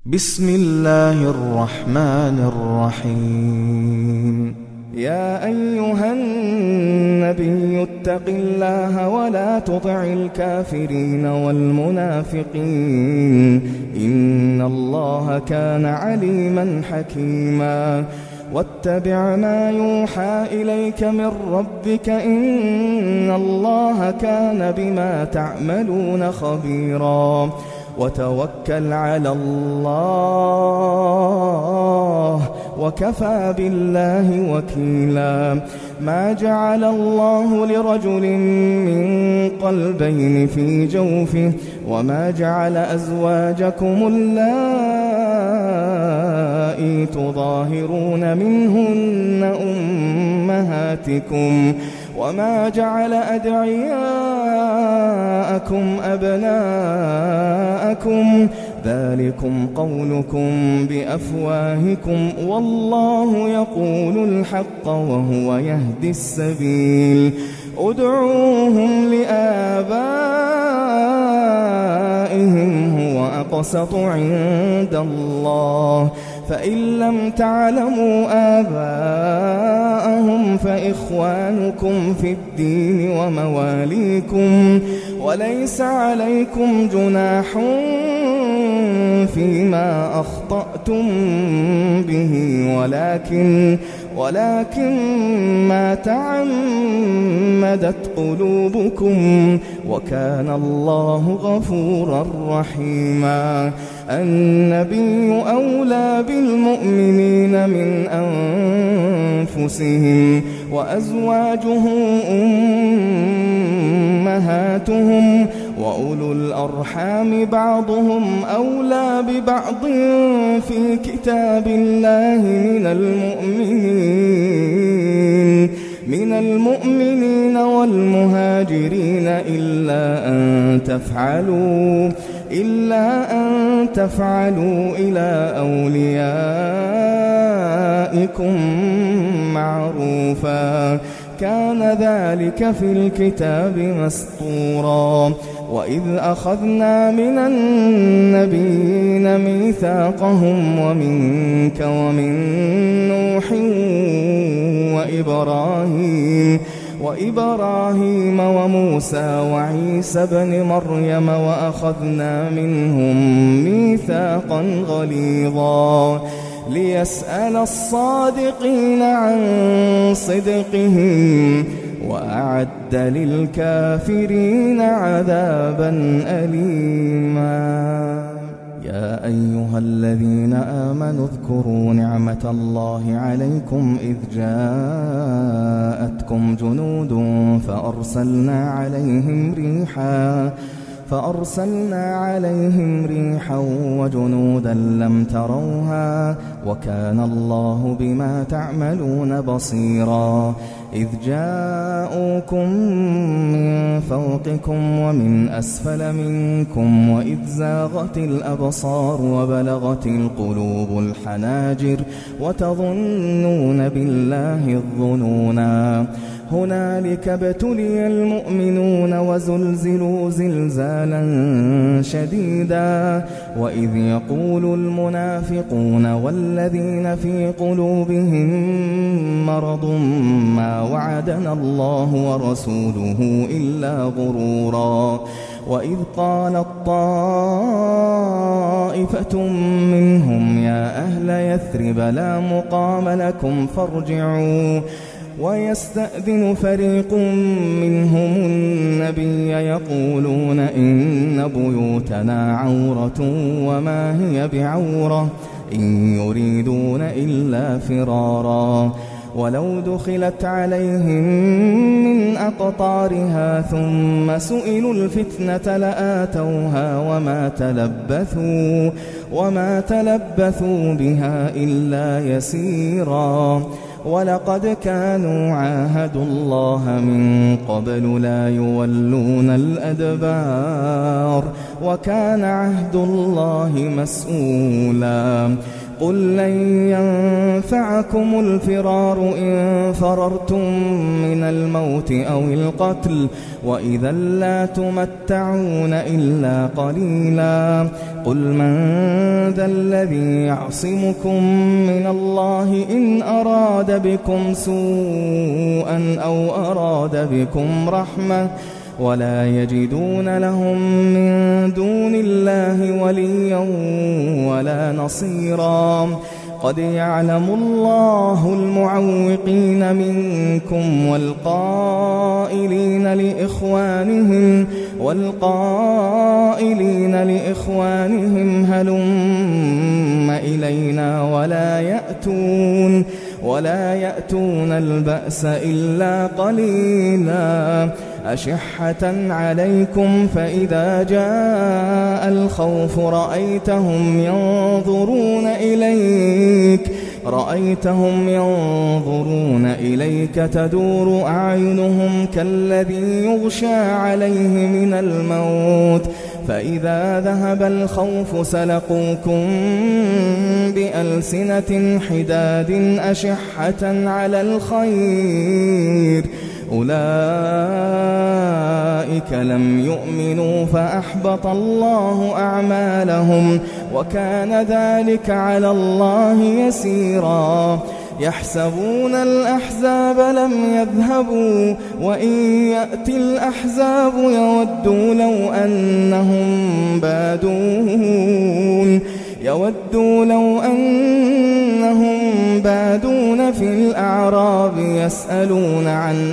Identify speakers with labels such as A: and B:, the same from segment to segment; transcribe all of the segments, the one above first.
A: بسم الله الرحمن الرحيم.
B: يا أيها النبي اتق الله ولا تطع الكافرين والمنافقين إن الله كان عليما حكيما. واتبع ما يوحى إليك من ربك إن الله كان بما تعملون خبيرا. وتوكل على الله وكفى بالله وكيلا. ما جعل الله لرجل من قلبين في جوفه وما جعل أزواجكم اللائي تظاهرون منهن أمهاتكم وما جعل أدعياءكم أبناءكم ذلكم قولكم بأفواهكم والله يقول الحق وهو يهدي السبيل. ادعوهم لآبائهم هو أقسط عند الله فإن لم تعلموا آباءهم فإخوانكم في الدين ومواليكم وليس عليكم جناح فيما أخطأتم به ولكن ما تعمدت قلوبكم وكان الله غفورا رحيما. النبي أولى بالمؤمنين من أنفسهم وأزواجه أمهاتهم وأولو الأرحام بعضهم أولى ببعض في كتاب الله من المؤمنين والمهاجرين إلا أن تفعلوا إلى أوليائكم معروفا كان ذلك في الكتاب مسطورا. وإذ أخذنا من النبيين ميثاقهم ومنك ومن نوح وإبراهيم وموسى وعيسى بن مريم وأخذنا منهم ميثاقا غليظا ليسأل الصادقين عن صدقهم وأعد للكافرين عذابا أليما. يا أيها الذين آمنوا اذكروا نعمة الله عليكم إذ جاءتكم جنود فأرسلنا عليهم ريحا وجنودا لم تروها وكان الله بما تعملون بصيرا. إذ جاءوكم من فوقكم ومن أسفل منكم وإذ زاغت الأبصار وبلغت القلوب الحناجر وتظنون بالله الظنونا. هنالك ابتلي المؤمنون وزلزلوا زلزالا شديدا. وإذ يقول المنافقون والذين في قلوبهم مرض ما وعدنا الله ورسوله إلا غرورا. وإذ قالت طائفة منهم يا أهل يثرب لا مقام لكم فارجعوا ويستأذن فريق منهم النبي يقولون إن بيوتنا عورة وما هي بعورة إن يريدون إلا فرارا. ولو دخلت عليهم من أقطارها ثم سئلوا الفتنة لآتوها وما تلبثوا بها إلا يسيرا. ولقد كانوا عاهدوا الله من قبل لا يولون الأدبار وكان عهد الله مسؤولا قل لن ينفعكم الفرار إن فررتم من الموت أو القتل وإذا لا تمتعون إلا قليلا قل من ذا الذي يعصمكم من الله إن أراد بكم سوءا أو أراد بكم رحمة ولا يجدون لهم من دون الله وليا ولا نصيرا قد يعلم الله المعوقين منكم والقائلين لإخوانهم هلم إلينا ولا يأتون البأس إلا قليلا أشحة عليكم فإذا جاء الخوف رأيتهم ينظرون إليك تدور أعينهم كالذي يغشى عليه من الموت فإذا ذهب الخوف سلقوكم بألسنة حداد أشحة على الخير أولئك لم يؤمنوا فأحبط الله أعمالهم وكان ذلك على الله يسيرا يحسبون الأحزاب لم يذهبوا وإن يأتي الأحزاب يودوا لو أنهم بادون في الأعراب يسألون عن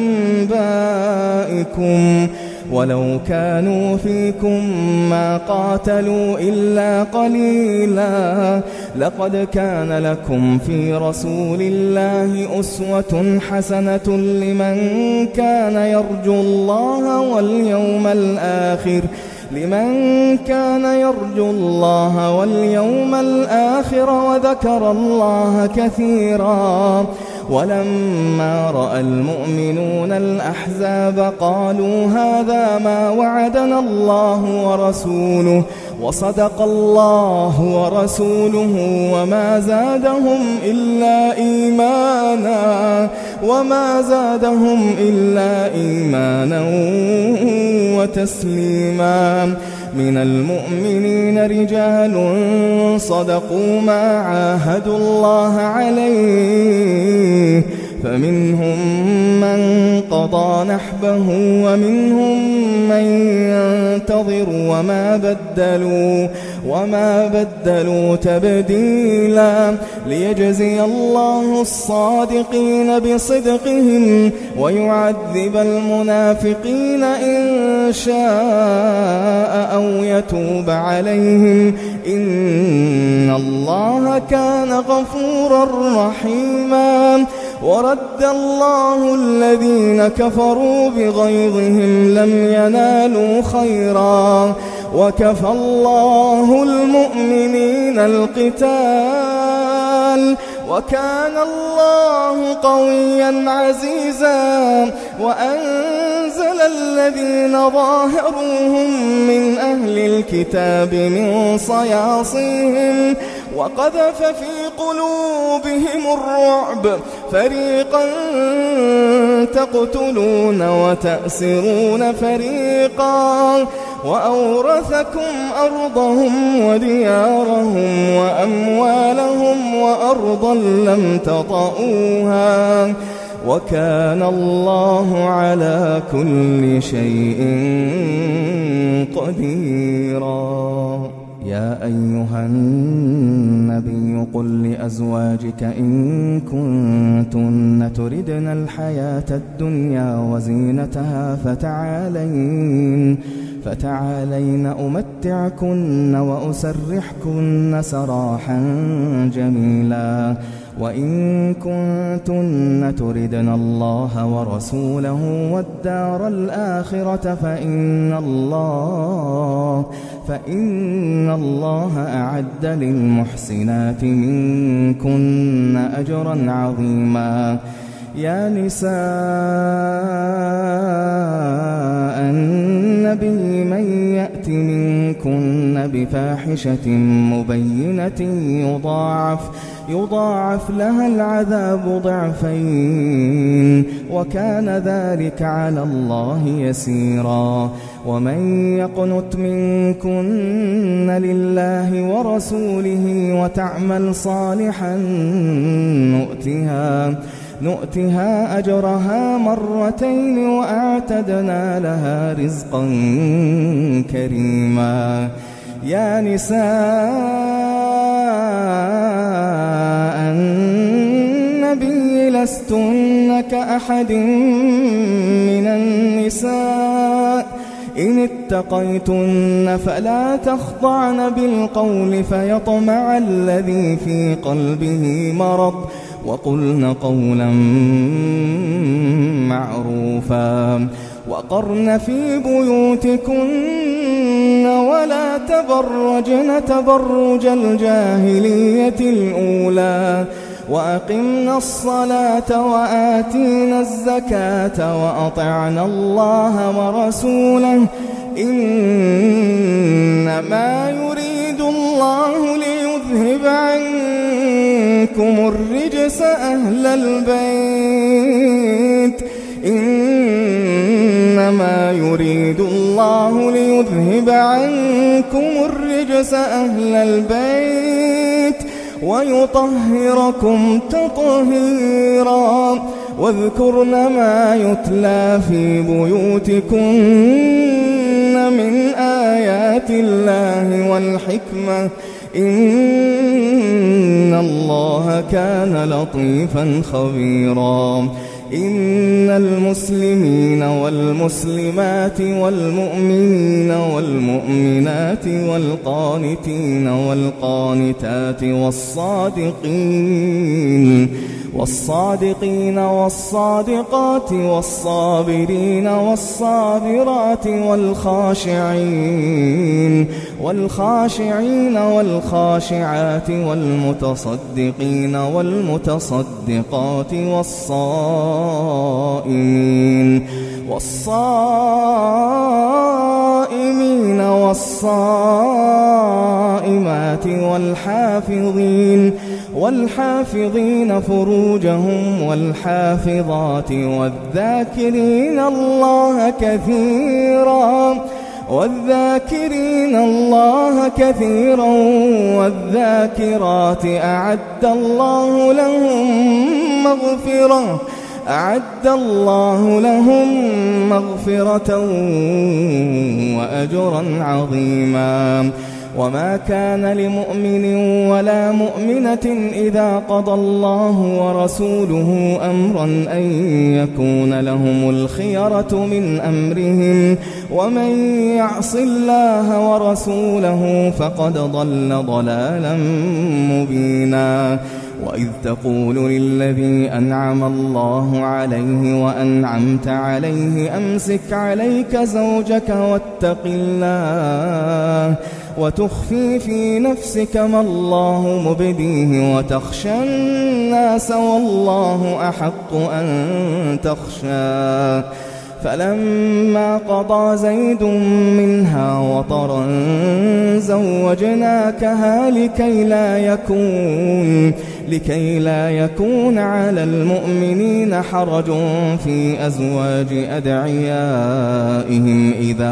B: أنبائكم ولو كانوا فيكم ما قاتلوا إلا قليلا لقد كان لكم في رسول الله أسوة حسنة لمن كان يرجو الله واليوم الآخر وذكر الله كثيرا ولما رأى المؤمنون الأحزاب قالوا هذا ما وعدنا الله ورسوله وصدق الله ورسوله وما زادهم إلا إيمانا وتسليما من المؤمنين رجال صدقوا ما عاهدوا الله عليه فمنهم من قضى نحبه ومنهم من ينتظر وما بدلوا تبديلا ليجزي الله الصادقين بصدقهم ويعذب المنافقين إن شاء أو يتوب عليهم إن الله كان غفورا رحيما ورد الله الذين كفروا بغيظهم لم ينالوا خيرا وكفى الله المؤمنين القتال وكان الله قويا عزيزا وأنزل الذين ظاهروهم من أهل الكتاب من صياصيهم وقذف في قلوبهم الرعب فريقا تقتلون وتأسرون فريقا وأورثكم أرضهم وديارهم وأموالهم وأرضا لم تطئوها وكان الله على كل شيء قديرا يا أيها النبي قل لأزواجك إن كنتن تردن الحياة الدنيا وزينتها فتعالين أمتعكن وأسرحكن سراحا جميلا وإن كنتن تردن الله ورسوله والدار الآخرة فإن الله أعد للمحسنات منكن أجرا عظيما يا نساء النبي من يأت يأت منكن بفاحشة مبينة يضاعف لها العذاب ضعفين وكان ذلك على الله يسيرا. ومن يقنت منكن لله ورسوله وتعمل صالحا نؤتها أجرها مرتين وأعتدنا لها رزقا كريما. يا نساء النبي لستن كأحد من النساء إن اتقيتن فلا تخضعن بالقول فيطمع الذي في قلبه مرض وقلن قولا معروفا. وقرن في بيوتكن ولا تبرجن تبرج الجاهلية الأولى وأقمنا الصلاة وآتينا الزكاة وأطعنا الله ورسوله إنما يريد الله ليذهب عنكم الرجس أهل البيت إنما يريد الله ليذهب عنكم الرجس أهل البيت ويطهركم تطهيرا. واذكرن ما يتلى في بيوتكن من آيات الله والحكمة إن الله كان لطيفا خبيرا. إن المسلمين والمسلمات والمؤمنين والمؤمنات والقانتين والقانتات والصادقين والصادقات والصابرين والصابرات والخاشعين والخاشعات والمتصدقين والمتصدقات والصائمين والصائمات والحافظين فروجهم والحافظات والذاكرين الله كثيرا والذاكرات أعد الله لهم مغفرة وأجرا عظيما. وما كان لمؤمن ولا مؤمنة إذا قضى الله ورسوله أمرا أن يكون لهم الخيرة من أمرهم ومن يعص الله ورسوله فقد ضل ضلالا مبينا. وإذ تقول للذي أنعم الله عليه وأنعمت عليه أمسك عليك زوجك واتق الله وتخفي في نفسك ما الله مبديه وتخشى الناس والله أحق أن تخشاه. فلما قضى زيد منها وطرا زوجناكها لكي لا يكون على المؤمنين حرج في أزواج أدعيائهم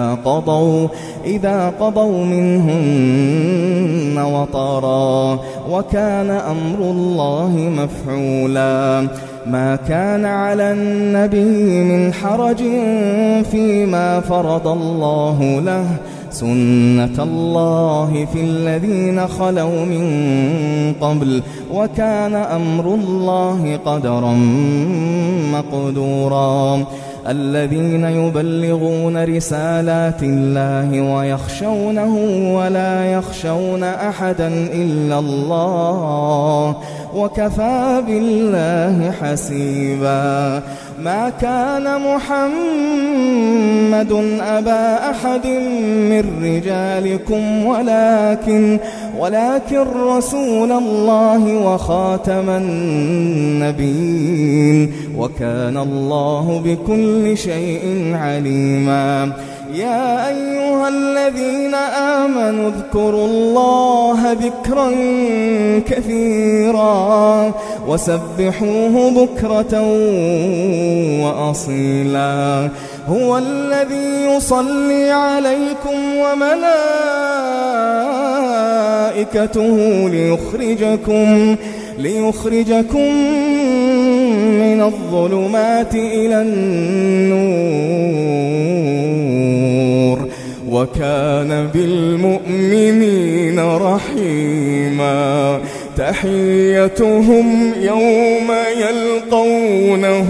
B: إذا قضوا منهن وطرا وكان أمر الله مفعولا. ما كان على النبي من حرج فيما فرض الله له سنة الله في الذين خلوا من قبل وكان أمر الله قدرا مقدورا. الذين يبلغون رسالات الله ويخشونه ولا يخشون أحدا إلا الله وكفى بالله حسيبا. ما كان محمد أبا أحد من رجالكم ولكن رسول الله وخاتم النبيين وكان الله بكل شيء عليما. يا أيها الذين آمنوا اذكروا الله ذكرا كثيرا وسبحوه بكرة وأصيلا هو الذي يصلي عليكم وملائكته ليخرجكم من الظلمات إلى النور وكان بالمؤمنين رحيما تحيتهم يوم يلقونه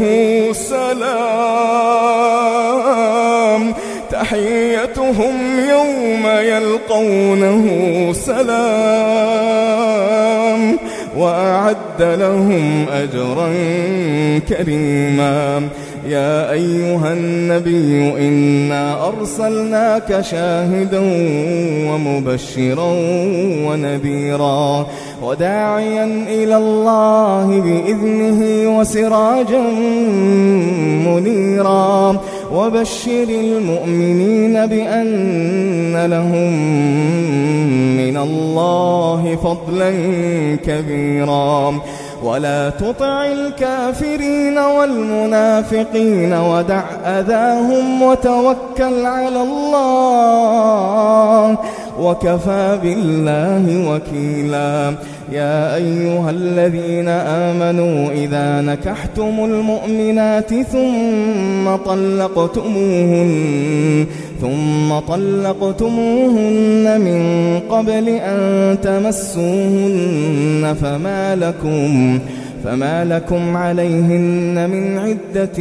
B: سلام وأعد لهم أجرا كريما يا أيها النبي إنا أرسلناك شاهدا ومبشرا ونذيرا وداعيا إلى الله بإذنه وسراجا منيرا وبشر المؤمنين بأن لهم من الله فضلا كبيرا ولا تطع الكافرين والمنافقين ودع أذاهم وتوكل على الله وكفى بالله وكيلا يا أيها الذين آمنوا إذا نكحتم المؤمنات ثم طلقتموهن من قبل أن تمسوهن فما لكم عليهن من عدة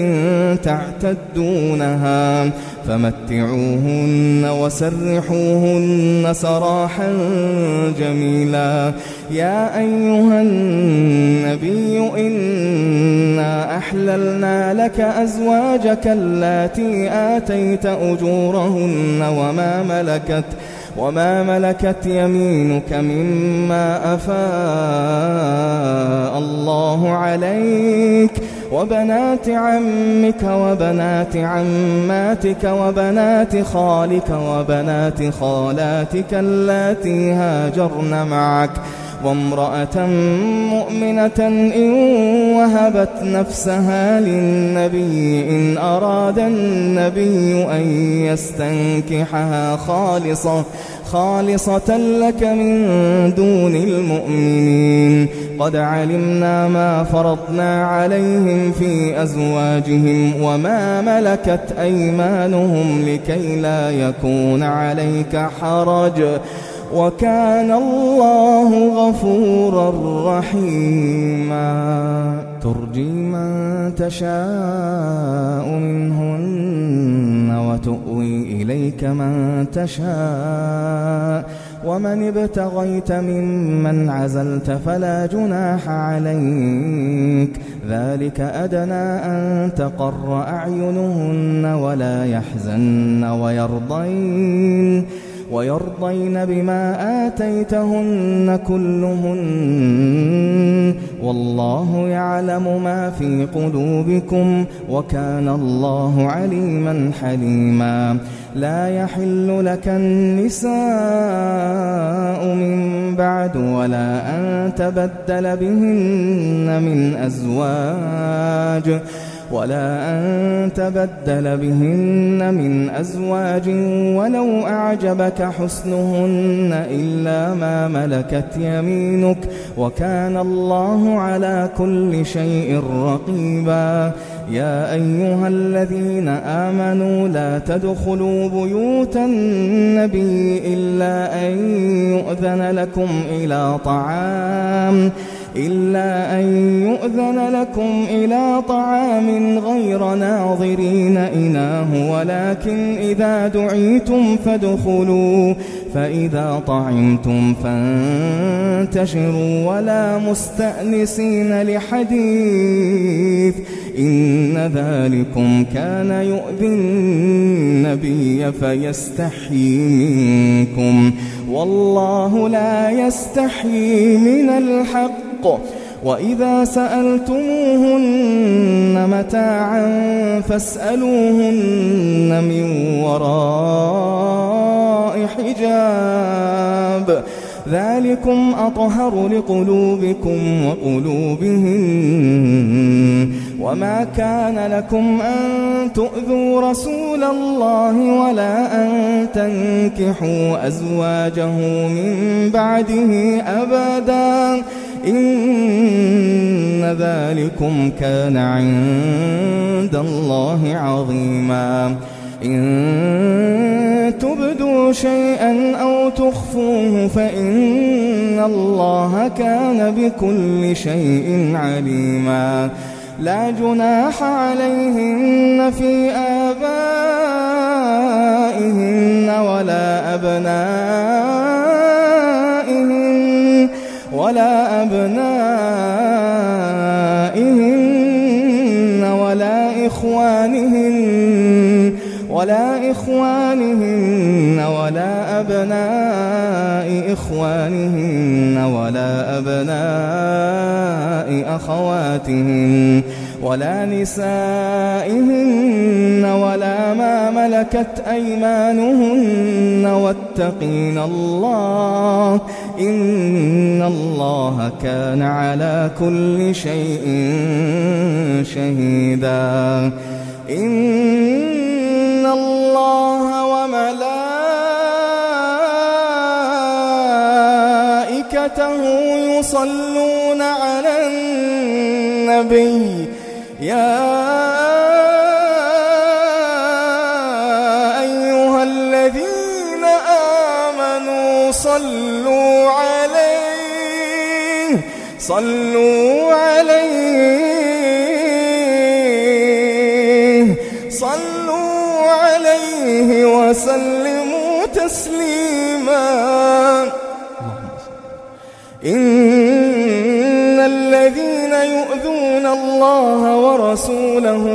B: تعتدونها فمتعوهن وسرحوهن سراحا جميلا يا أيها النبي إنا أحللنا لك أزواجك اللاتي آتيت أجورهن وما ملكت يمينك مما أفاء الله عليك وبنات عمك وبنات عماتك وبنات خالك وبنات خالاتك اللاتي هاجرن معك وامرأة مؤمنة إن وهبت نفسها للنبي إن أراد النبي أن يستنكحها خالصة لك من دون المؤمنين قد علمنا ما فرضنا عليهم في أزواجهم وما ملكت أيمانهم لكي لا يكون عليك حرج وكان الله غفورا رحيما ترجي من تشاء منهن وتؤوي إليك من تشاء ومن ابتغيت ممن عزلت فلا جناح عليك ذلك أدنى أن تقر أعينهن ولا يحزن ويرضين بما آتيتهن كلهن والله يعلم ما في قلوبكم وكان الله عليما حليما لا يحل لك النساء من بعد ولا أن تبدل بهن من أزواج ولو أعجبك حسنهن إلا ما ملكت يمينك وكان الله على كل شيء رقيبا يا أيها الذين آمنوا لا تدخلوا بيوت النبي إلا أن يؤذن لكم إلى طعام غير ناظرين إناه ولكن إذا دعيتم فادخلوا فإذا طعمتم فانتشروا ولا مستأنسين لحديث إن ذلكم كان يؤذي النبي فيستحيي منكم والله لا يستحيي من الحق وإذا سألتموهن متاعا فاسألوهن من وراء حجاب ذلكم أطهر لقلوبكم وقلوبهن وما كان لكم أن تؤذوا رسول الله ولا أن تنكحوا أزواجه من بعده أبدا إن ذلكم كان عند الله عظيما إن تبدوا شيئا أو تخفوه فإن الله كان بكل شيء عليما لا جناح عليهن في آبائهن ولا أبنائهن ولا إخوانهن ولا أبناء إخوانهن ولا أبناء أخواتهن ولا نسائهن ولا ما ملكت أيمانهن واتقين الله إن الله كان على كل شيء شهيدا إن الله وملائكته يصلون على النبي يا أيها الذين آمنوا صلوا عليه وسلموا تسليما إن الذين يؤذون الله ورسوله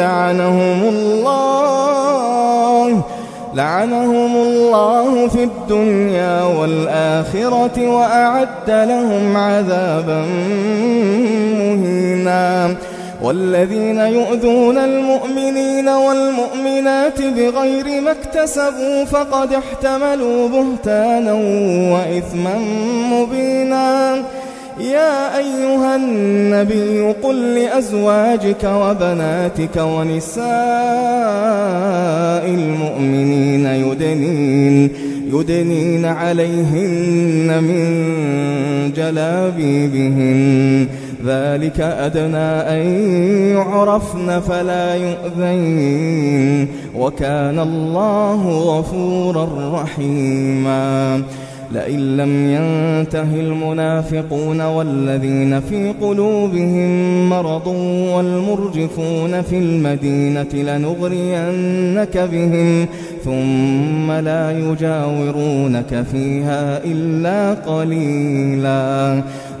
B: لعنهم الله في الدنيا والآخرة وأعد لهم عذابا مهينا والذين يؤذون المؤمنين والمؤمنات بغير ما اكتسبوا فقد احتملوا بهتانا وإثما مبينا يا أيها النبي قل لأزواجك وبناتك ونساء المؤمنين يدنين عليهن من جلابيبهن ذلك أدنى أن يعرفن فلا يؤذين وكان الله غفورا رحيما لئن لم ينته المنافقون والذين في قلوبهم مرض والمرجفون في المدينة لنغرينك بهم ثم لا يجاورونك فيها إلا قليلا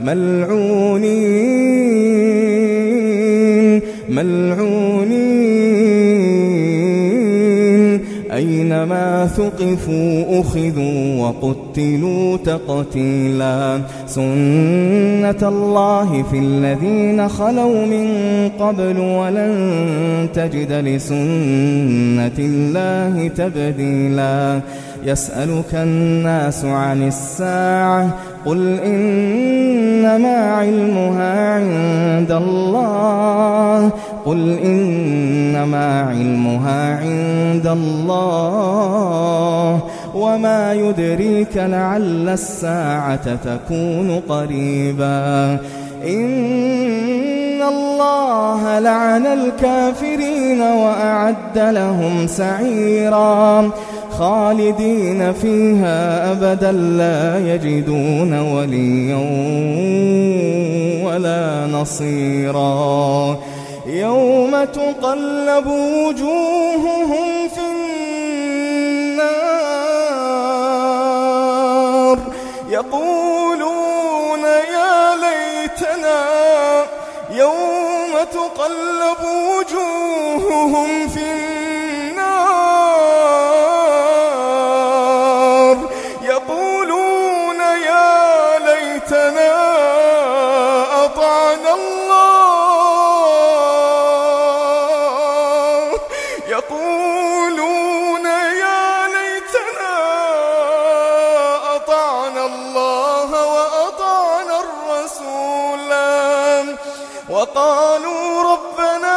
B: ملعونين أينما ثقفوا أخذوا وقتلوا تقتيلا سنة الله في الذين خلوا من قبل ولن تجد لسنة الله تبديلا يسألك الناس عن الساعة قل إنما علمها عند الله وما يدريك لعل الساعة تكون قريبا إن الله لعن الكافرين وأعد لهم سعيرا خالدين فيها أبدا لا يجدون وليا ولا نصيرا يوم تقلب وجوههم في النار يقولون يا ليتنا يوم تقلب وجوههم في النار يقولون يا ليتنا أطعنا
C: وقالوا ربنا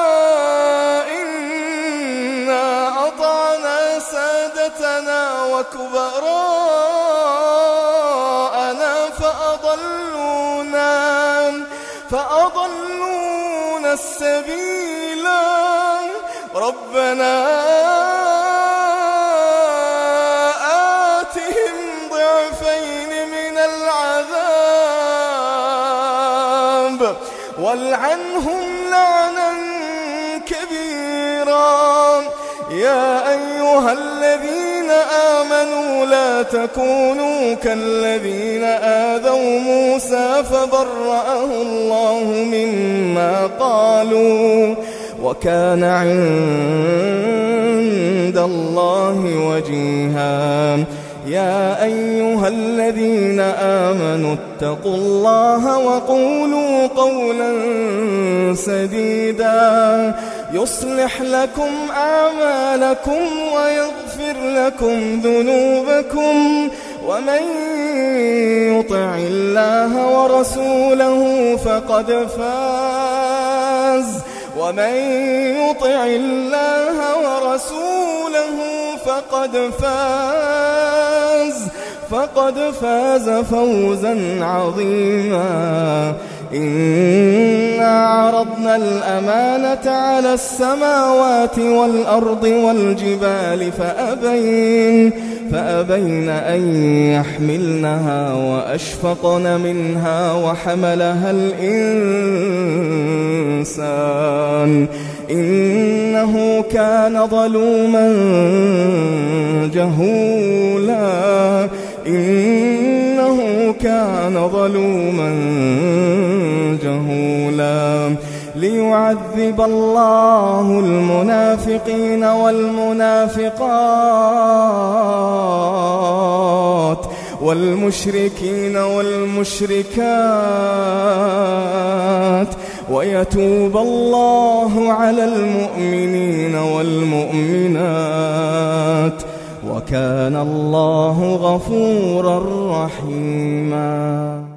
C: إنا أطعنا سادتنا وكبراءنا فأضلونا السبيلا ربنا آتهم ضعفين من العذاب والعنهم لعنا كبيرا يا أيها الذين آمنوا لا تكونوا كالذين آذوا موسى فبرأه الله مما قالوا وكان عند الله وجيها يا أيها الذين آمنوا اتقوا الله وقولوا قولا سديدا يصلح لكم أعمالكم ويغفر لكم ذنوبكم ومن يطع الله ورسوله فقد فاز فوزا عظيما إنا عرضنا الأمانة على السماوات والأرض والجبال فأبين أن يحملنها وأشفقن منها وحملها الإنسان إنه كان ظلوما جهولا ليعذب الله المنافقين والمنافقات والمشركين والمشركات ويتوب الله على المؤمنين والمؤمنات وكان الله غفورا رحيما.